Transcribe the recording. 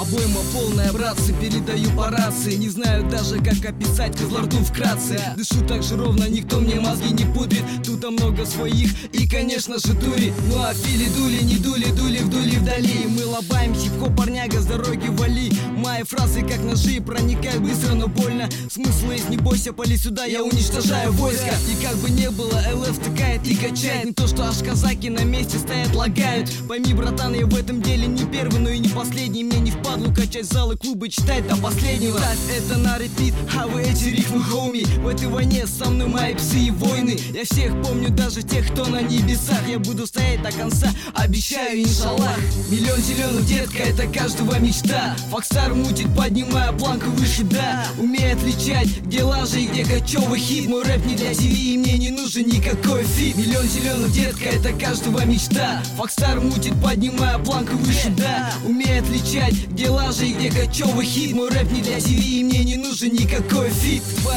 Обойма полная, братцы, передаю по рации. Не знаю даже, как описать Кызылорду вкратце. Дышу так же ровно, никто мне мозги не пудрит. Тут много своих и, конечно же, дури. Ну а фили-дули, не дули, дули вдули вдали. Мы лобаем хип-хоп, парняга, с дороги вали. Мои фразы как ножи, проникают быстро, но больно. Смысл есть, не бойся, пали сюда, я уничтожаю войско. И как бы не было, ЛФ втыкает и качает. Не то, что аж казаки на месте стоят, лагают. Пойми, братан, я в этом деле не первый, но и не последний. Мне не впадлу качать залы, клубы, читать до последнего. Ставь это на репит, а вы эти рифмы, хоуми. В этой войне со мной мои псы и войны. Я всех помню, даже тех, кто на небесах. Я буду стоять до конца, обещаю, иншаллах. Миллион зеленых, детка, это каждого мечта. Фокстар мутит, поднимая планку выше, да. Умеет отличать, где лажа и где кочевый хит. Мой рэп не для ТВ, и мне не нужен никакой фит. Миллион зеленых, детка, это каждого мечта. Фокстар мутит, поднимая планку выше, да. Умеет отличать, где лажа и где кочевый хит. Мой рэп не для ТВ, и мне не нужен никакой фит.